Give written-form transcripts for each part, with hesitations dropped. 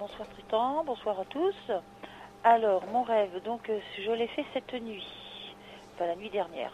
bonsoir Triton, bonsoir à tous. Alors, mon rêve, donc je l'ai fait cette nuit, enfin la nuit dernière.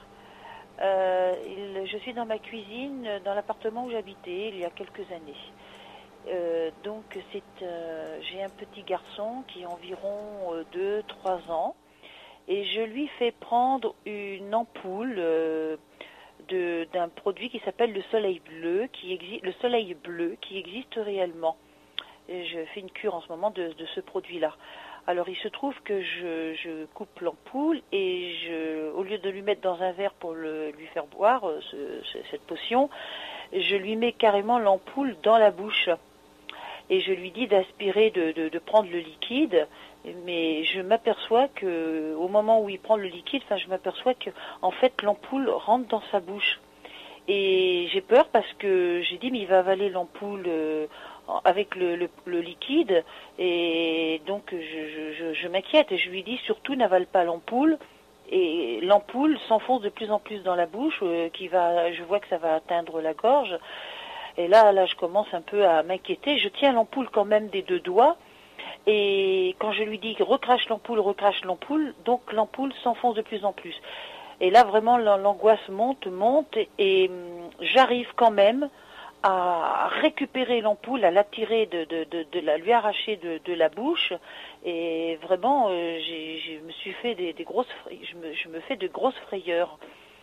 Je suis dans ma cuisine, dans l'appartement où j'habitais il y a quelques années. J'ai un petit garçon qui a environ 2-3 ans et je lui fais prendre une ampoule d'un produit qui s'appelle le soleil bleu, qui existe réellement. Et je fais une cure en ce moment de ce produit-là. Alors il se trouve que je coupe l'ampoule et au lieu de lui mettre dans un verre pour lui faire boire cette potion, je lui mets carrément l'ampoule dans la bouche. Et je lui dis d'aspirer, de prendre le liquide, mais je m'aperçois que au moment où il prend le liquide, je m'aperçois que en fait l'ampoule rentre dans sa bouche. Et j'ai peur parce que j'ai dit mais il va avaler l'ampoule avec le liquide, et donc je m'inquiète et je lui dis surtout n'avale pas l'ampoule. Et l'ampoule s'enfonce de plus en plus dans la bouche, je vois que ça va atteindre la gorge. Et là, je commence un peu à m'inquiéter. Je tiens l'ampoule quand même des 2 doigts. Et quand je lui dis recrache l'ampoule, donc l'ampoule s'enfonce de plus en plus. Et là, vraiment, l'angoisse monte, et j'arrive quand même à récupérer l'ampoule, à l'attirer, la lui arracher de la bouche. Et vraiment, je me suis fait je me fais de grosses frayeurs.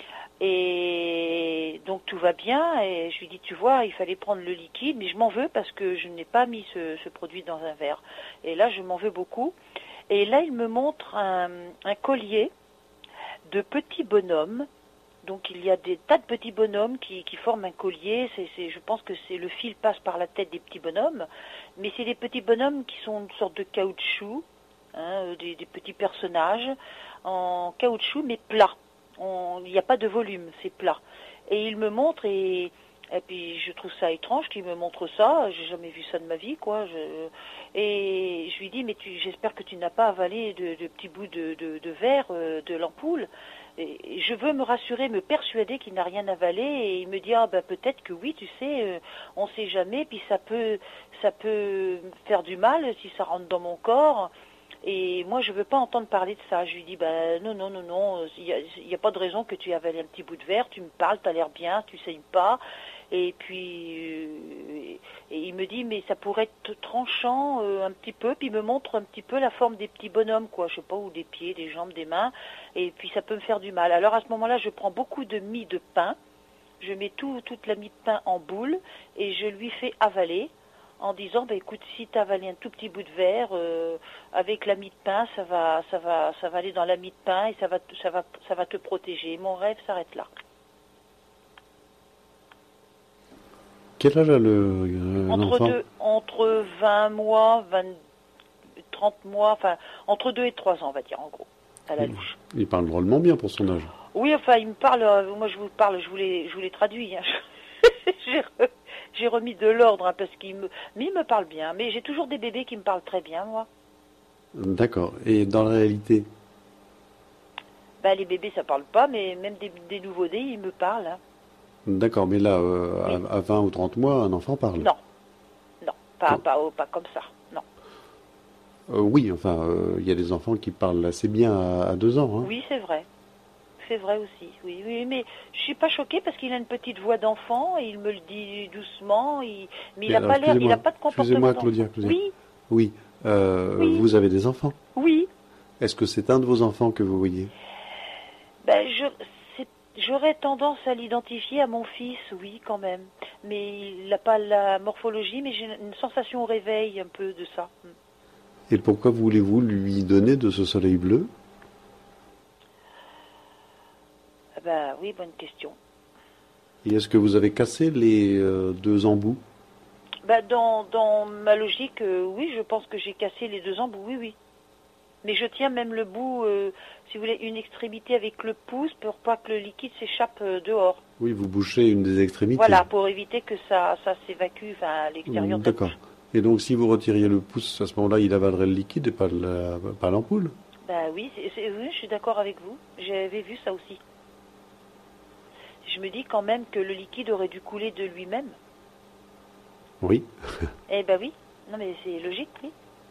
Et donc tout va bien, et je lui dis tu vois il fallait prendre le liquide, mais je m'en veux parce que je n'ai pas mis ce produit dans un verre, et là je m'en veux beaucoup. Et là il me montre un collier de petits bonhommes. Donc il y a des tas de petits bonhommes qui forment un collier. Je pense que le fil passe par la tête des petits bonhommes, mais c'est des petits bonhommes qui sont une sorte de caoutchouc, des petits personnages en caoutchouc mais plats. Il n'y a pas de volume, c'est plat. Et il me montre, et puis je trouve ça étrange qu'il me montre ça. J'ai jamais vu ça de ma vie, quoi. Et je lui dis, mais j'espère que tu n'as pas avalé de petits bouts de verre de l'ampoule. Et je veux me rassurer, me persuader qu'il n'a rien avalé. Et il me dit, peut-être que oui, tu sais, on sait jamais. Puis ça peut faire du mal si ça rentre dans mon corps. Et moi, je veux pas entendre parler de ça. Je lui dis, non, il y a pas de raison que tu aies avalé un petit bout de verre, tu me parles, tu as l'air bien, tu saignes pas. Et puis, et il me dit, mais ça pourrait être tranchant un petit peu, puis il me montre un petit peu la forme des petits bonhommes, quoi, je sais pas, ou des pieds, des jambes, des mains, et puis ça peut me faire du mal. Alors à ce moment-là, je prends beaucoup de mie de pain, je mets toute la mie de pain en boule, et je lui fais avaler, en disant écoute, si tu as avalé un tout petit bout de verre avec la mie de pain, ça va aller dans la mie de pain et ça va te protéger. Mon rêve s'arrête là. Quel âge a l'enfant? Entre 20 mois, 30 mois, enfin entre 2 et 3 ans, on va dire, en gros, à la louche. Il parle drôlement bien pour son âge. Oui, enfin, il me parle, moi je vous parle, je vous l'ai traduit. J'ai remis de l'ordre, parce mais il me parle bien. Mais j'ai toujours des bébés qui me parlent très bien, moi. D'accord. Et dans la réalité? Les bébés, ça parle pas, mais même des nouveau-nés, ils me parlent. Hein. D'accord, mais là, Oui. à 20 ou 30 mois, un enfant parle? Non, pas comme ça, non. Oui, enfin, il y a des enfants qui parlent assez bien à 2 ans. Hein. Oui, c'est vrai. C'est vrai aussi, oui, mais je suis pas choquée parce qu'il a une petite voix d'enfant, et il me le dit doucement, mais il n'a pas l'air, il n'a pas de comportement Excusez-moi, d'enfant. Claudia. Oui, Oui. oui, Vous avez des enfants? oui. Est-ce que c'est un de vos enfants que vous voyez? J'aurais tendance à l'identifier à mon fils, oui, quand même. Mais il n'a pas la morphologie, mais j'ai une sensation au réveil un peu de ça. Et pourquoi voulez-vous lui donner de ce soleil bleu? Oui, bonne question. Et est-ce que vous avez cassé les 2 embouts? Dans ma logique, oui, je pense que j'ai cassé les 2 embouts, oui. Mais je tiens même le bout, si vous voulez, une extrémité avec le pouce pour pas que le liquide s'échappe dehors. Oui, vous bouchez une des extrémités. Voilà, pour éviter que ça s'évacue, à l'extérieur de la bouche. D'accord. Et donc, si vous retiriez le pouce, à ce moment-là, il avalerait le liquide et pas l'ampoule? Oui, oui, je suis d'accord avec vous. J'avais vu ça aussi. Je me dis quand même que le liquide aurait dû couler de lui-même. Oui. Oui. Non, mais c'est logique, oui.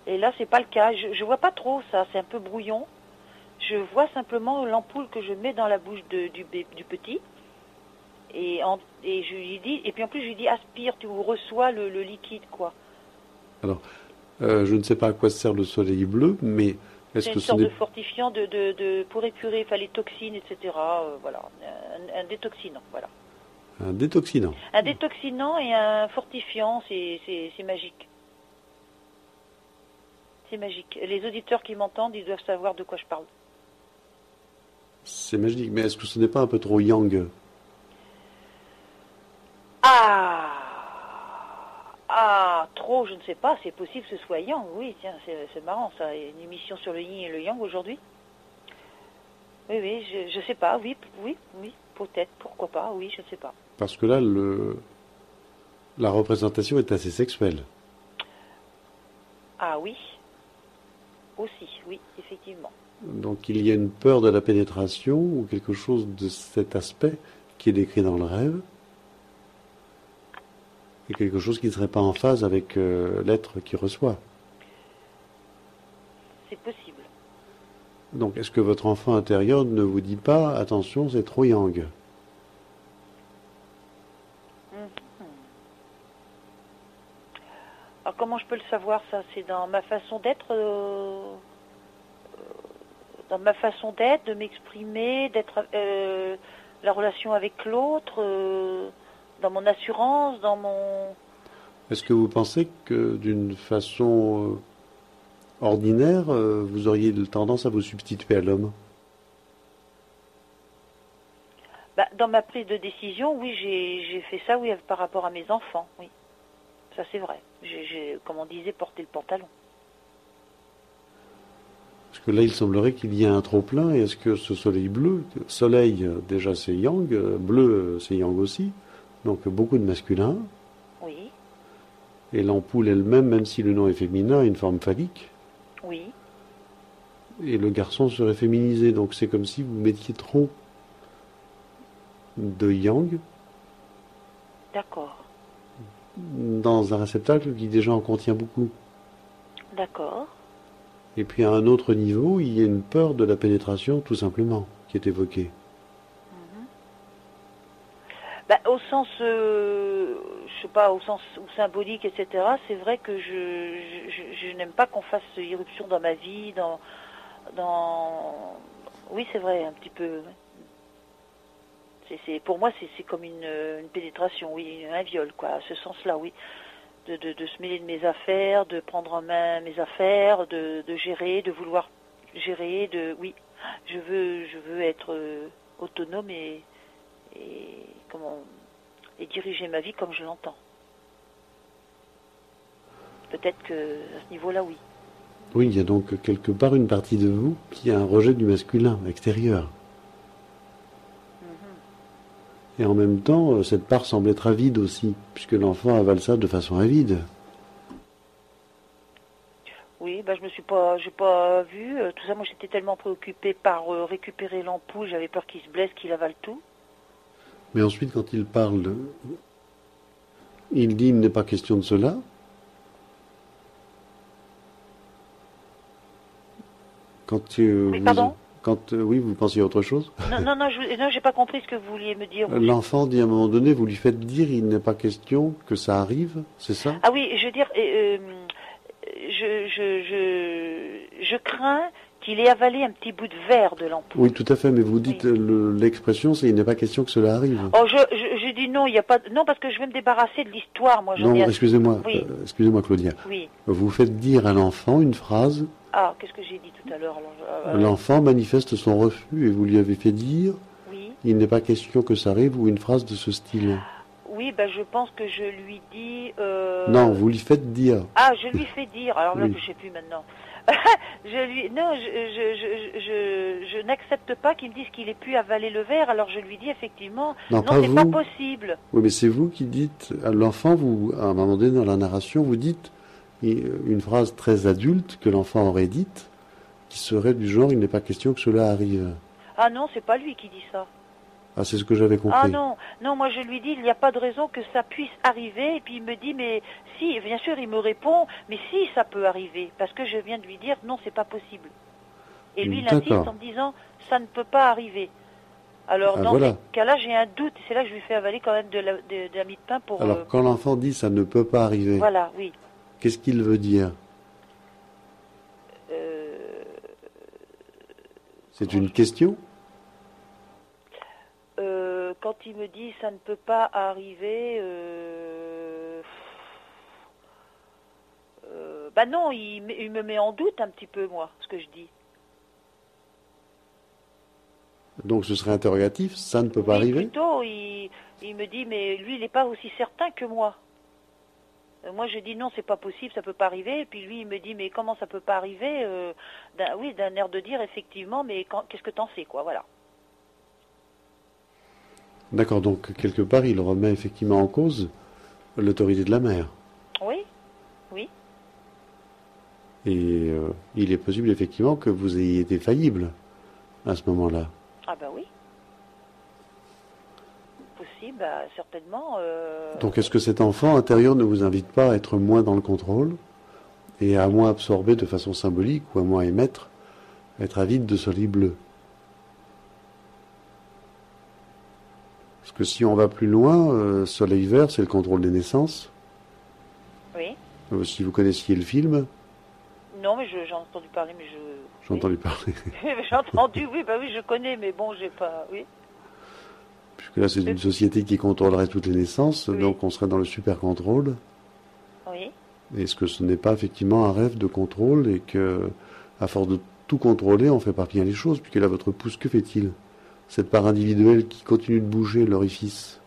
Et là, c'est pas le cas. Je vois pas trop ça, c'est un peu brouillon. Je vois simplement l'ampoule que je mets dans la bouche du petit. Et je lui dis, et puis en plus, je lui dis, aspire, tu reçois le liquide, quoi. Alors, je ne sais pas à quoi sert le soleil bleu, mais est-ce C'est que une ce sorte n'est de fortifiant pour épurer les toxines, etc. Voilà, un détoxinant, voilà. un détoxinant? Un détoxinant et un fortifiant, c'est magique. C'est magique. Les auditeurs qui m'entendent, ils doivent savoir de quoi je parle. C'est magique, mais est-ce que ce n'est pas un peu trop yang? Trop, je ne sais pas, c'est possible que ce soit yang, oui, tiens, c'est marrant ça, il y a une émission sur le yin et le yang aujourd'hui. Oui, je sais pas, oui, peut-être, pourquoi pas, oui, je ne sais pas. Parce que là, la représentation est assez sexuelle. Ah oui, aussi, oui, effectivement. Donc il y a une peur de la pénétration ou quelque chose de cet aspect qui est décrit dans le rêve, et quelque chose qui ne serait pas en phase avec l'être qui reçoit. C'est possible. Donc est-ce que votre enfant intérieur ne vous dit pas, attention, c'est trop yang? Alors comment je peux le savoir ça? C'est dans ma façon d'être, de m'exprimer, d'être la relation avec l'autre, dans mon assurance, dans mon... Est-ce que vous pensez que d'une façon ordinaire, vous auriez tendance à vous substituer à l'homme? Dans ma prise de décision, oui, j'ai fait ça, oui, par rapport à mes enfants, oui. Ça c'est vrai. J'ai, comme on disait, porté le pantalon. Parce que là, il semblerait qu'il y ait un trop-plein, et est-ce que ce soleil bleu, soleil déjà c'est yang, bleu c'est yang aussi, donc beaucoup de masculin, Oui, et l'ampoule elle-même, même si le nom est féminin, a une forme phallique, oui. et le garçon serait féminisé, donc c'est comme si vous mettiez trop de yang D'accord, dans un réceptacle qui déjà en contient beaucoup. d'accord. Et puis à un autre niveau, il y a une peur de la pénétration, tout simplement, qui est évoquée. Au sens, je sais pas, au sens symbolique, etc. C'est vrai que je n'aime pas qu'on fasse irruption dans ma vie, Oui, c'est vrai, un petit peu. Pour moi, c'est comme une pénétration, oui, un viol, quoi, à ce sens-là, oui. De se mêler de mes affaires, de prendre en main mes affaires, de gérer, de vouloir gérer, oui. Je veux être autonome et diriger ma vie comme je l'entends. Peut-être que à ce niveau-là, oui. Oui, il y a donc quelque part une partie de vous qui a un rejet du masculin extérieur. Et en même temps, cette part semble être avide aussi, puisque l'enfant avale ça de façon avide. Oui, j'ai pas vu tout ça. Moi, j'étais tellement préoccupée par récupérer l'ampoule, j'avais peur qu'il se blesse, qu'il avale tout. Mais ensuite, quand il parle, il dit il n'est pas question de cela. Pardon ? Oui, vous pensiez à autre chose? Non, j'ai pas compris ce que vous vouliez me dire. L'enfant dit à un moment donné, vous lui faites dire il n'est pas question que ça arrive, c'est ça? Ah oui, je veux dire, je crains qu'il ait avalé un petit bout de verre de l'ampoule. Oui, tout à fait, mais vous dites l'expression, c'est il n'est pas question que cela arrive. Oh, je dis non, il y a pas, non, parce que je vais me débarrasser de l'histoire, moi. Non, excusez-moi, oui. Excusez-moi, Claudia. Oui. Vous faites dire à l'enfant une phrase. Ah, qu'est-ce que j'ai dit tout à l'heure alors L'enfant manifeste son refus et vous lui avez fait dire. Oui. Il n'est pas question que ça arrive, ou une phrase de ce style. Oui, je pense que je lui dis... Non, vous lui faites dire. Ah, je lui fais dire, alors là, Oui. je ne sais plus maintenant. Je n'accepte pas qu'il me dise qu'il ait pu avaler le verre, alors je lui dis effectivement, non, c'est pas possible. Oui, mais c'est vous qui dites, à l'enfant, vous, à un moment donné dans la narration, vous dites une phrase très adulte que l'enfant aurait dite, qui serait du genre, il n'est pas question que cela arrive. Ah non, c'est pas lui qui dit ça. Ah, c'est ce que j'avais compris. Ah non, non, moi je lui dis, il n'y a pas de raison que ça puisse arriver. Et puis il me dit, mais si, bien sûr, il me répond, mais si, ça peut arriver. Parce que je viens de lui dire, non, c'est pas possible. Et lui, il insiste en me disant, ça ne peut pas arriver. Alors, dans voilà. ces cas-là, j'ai un doute. Et c'est là que je lui fais avaler quand même de la mie de pain pour... Alors, quand l'enfant dit, ça ne peut pas arriver, voilà, oui. Qu'est-ce qu'il veut dire? C'est une question? Quand il me dit ça ne peut pas arriver, bah non, il me met en doute un petit peu, moi, ce que je dis. Donc ce serait interrogatif, ça ne peut pas arriver? Plutôt, il me dit, mais lui, il n'est pas aussi certain que moi. Moi, je dis non, c'est pas possible, ça peut pas arriver. Et puis lui, il me dit, mais comment ça peut pas arriver? D'un air de dire, effectivement, mais qu'est-ce que t'en sais, quoi, voilà. D'accord, donc quelque part, il remet effectivement en cause l'autorité de la mère. Oui, oui. Et il est possible effectivement que vous ayez été faillible à ce moment-là. Ah ben oui. Possible, bah, certainement. Donc est-ce que cet enfant intérieur ne vous invite pas à être moins dans le contrôle et à moins absorber de façon symbolique ou à moins émettre, être avide de soleil bleu? Parce que si on va plus loin, soleil vert, c'est le contrôle des naissances. Oui. Si vous connaissiez le film. Non, mais j'en ai entendu parler, mais je... J'ai entendu parler. J'ai entendu, oui, bah oui, je connais, mais bon, j'ai pas... Oui. Puisque là, c'est une société qui contrôlerait toutes les naissances, donc on serait dans le super contrôle. Oui. Est-ce que ce n'est pas effectivement un rêve de contrôle et que, à force de tout contrôler, on fait pas bien les choses, puisque là, votre pouce, que fait-il? Cette part individuelle qui continue de bouger l'orifice,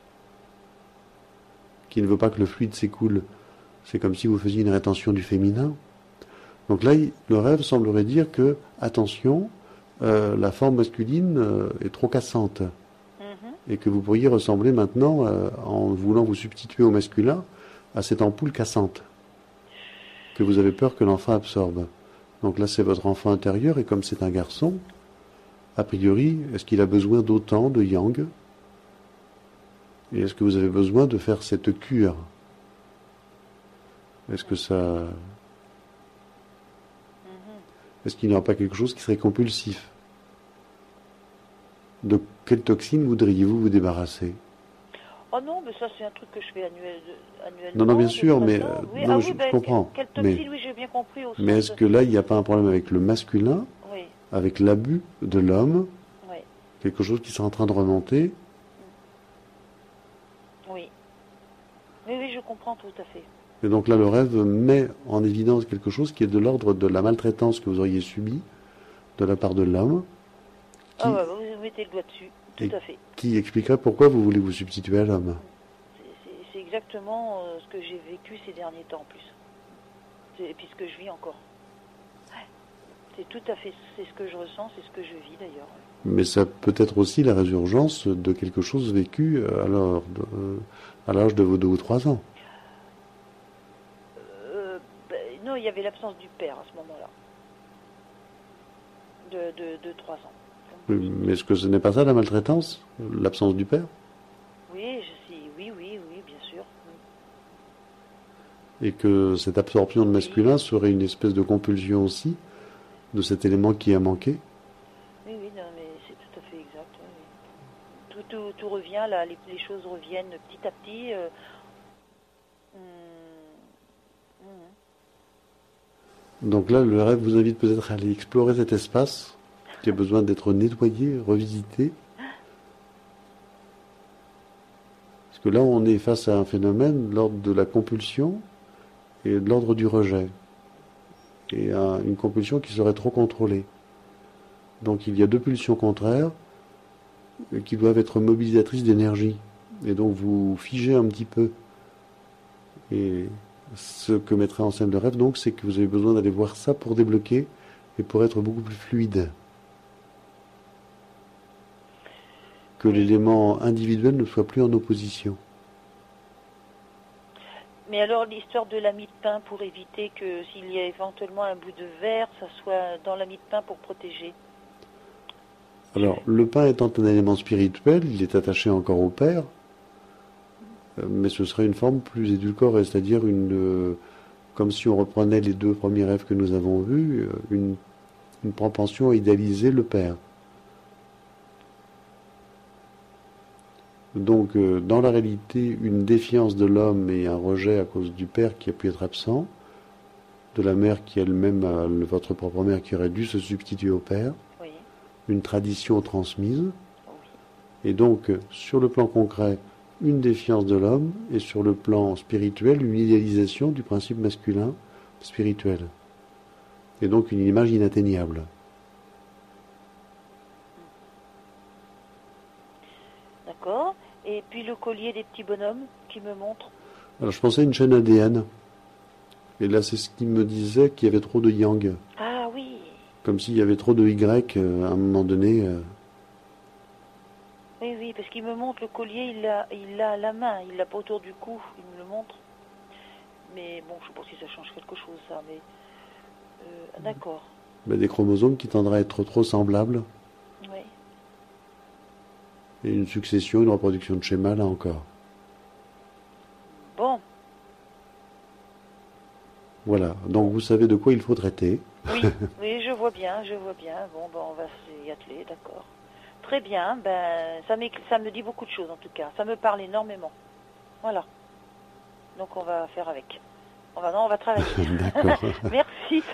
qui ne veut pas que le fluide s'écoule. C'est comme si vous faisiez une rétention du féminin. Donc là, le rêve semblerait dire que, attention, la forme masculine est trop cassante. Et que vous pourriez ressembler maintenant, en voulant vous substituer au masculin, à cette ampoule cassante. Que vous avez peur que l'enfant absorbe. Donc là, c'est votre enfant intérieur, et comme c'est un garçon, a priori, est-ce qu'il a besoin d'autant de yang? Et est-ce que vous avez besoin de faire cette cure? Est-ce que ça... Est-ce qu'il n'y aura pas quelque chose qui serait compulsif? De quelle toxine voudriez-vous vous débarrasser? Oh non, mais ça c'est un truc que je fais annuellement. Non, non, bien sûr, mais oui. non, je comprends. Quelle toxine, oui, j'ai bien compris. Mais est-ce que là, il n'y a pas un problème avec le masculin, avec l'abus de l'homme, quelque chose qui serait en train de remonter? Oui. Oui, je comprends tout à fait. Et donc là, le rêve met en évidence quelque chose qui est de l'ordre de la maltraitance que vous auriez subie de la part de l'homme. Ah ouais, vous mettez le doigt dessus, tout à fait. Qui expliquerait pourquoi vous voulez vous substituer à l'homme. C'est exactement ce que j'ai vécu ces derniers temps en plus. Et puis ce que je vis encore. C'est tout à fait, c'est ce que je ressens, c'est ce que je vis d'ailleurs. Mais ça peut être aussi la résurgence de quelque chose vécu à l'âge de vos 2 ou 3 ans. Non, il y avait l'absence du père à ce moment-là. De 3 ans. Mais est-ce que ce n'est pas ça la maltraitance? L'absence du père? Oui, oui, bien sûr. Et que cette absorption de masculin serait une espèce de compulsion aussi de cet élément qui a manqué? Oui, non, mais c'est tout à fait exact. Oui. Tout revient, là, les choses reviennent petit à petit. Donc là, le rêve vous invite peut-être à aller explorer cet espace qui a besoin d'être nettoyé, revisité. Parce que là, on est face à un phénomène de l'ordre de la compulsion et de l'ordre du rejet. Et une compulsion qui serait trop contrôlée. Donc il y a 2 pulsions contraires qui doivent être mobilisatrices d'énergie. Et donc vous figez un petit peu. Et ce que mettrait en scène le rêve, donc, c'est que vous avez besoin d'aller voir ça pour débloquer et pour être beaucoup plus fluide. Que l'élément individuel ne soit plus en opposition. Mais alors, l'histoire de la mie de pain pour éviter que s'il y a éventuellement un bout de verre, ça soit dans la mie de pain pour protéger. Alors, le pain étant un élément spirituel, il est attaché encore au Père, mais ce serait une forme plus édulcorée, c'est-à-dire comme si on reprenait les deux premiers rêves que nous avons vus, une propension à idéaliser le Père. Donc, dans la réalité, une défiance de l'homme et un rejet à cause du Père qui a pu être absent, de la mère qui elle-même, votre propre mère qui aurait dû se substituer au Père, Oui. une tradition transmise, Oui. et donc, sur le plan concret, une défiance de l'homme, et sur le plan spirituel, une idéalisation du principe masculin spirituel. Et donc une image inatteignable. D'accord. Et puis le collier des petits bonhommes qui me montre. Alors je pensais à une chaîne ADN, et là c'est ce qui me disait qu'il y avait trop de yang, Ah oui. comme s'il y avait trop de Y à un moment donné. Oui, oui, parce qu'il me montre le collier, il l'a à la main, il l'a pas autour du cou, il me le montre. Mais bon, je sais pas si ça change quelque chose, ça, mais... d'accord. Des chromosomes qui tendraient à être trop semblables, Oui. et une succession, une reproduction de schéma là encore. Bon. Voilà, donc vous savez de quoi il faut traiter. Oui, oui, je vois bien, je vois bien. Bon, ben, on va s'y atteler, d'accord. Très bien, ben, ça me dit beaucoup de choses en tout cas. Ça me parle énormément. Voilà. Donc on va faire avec. On va travailler. D'accord. Merci.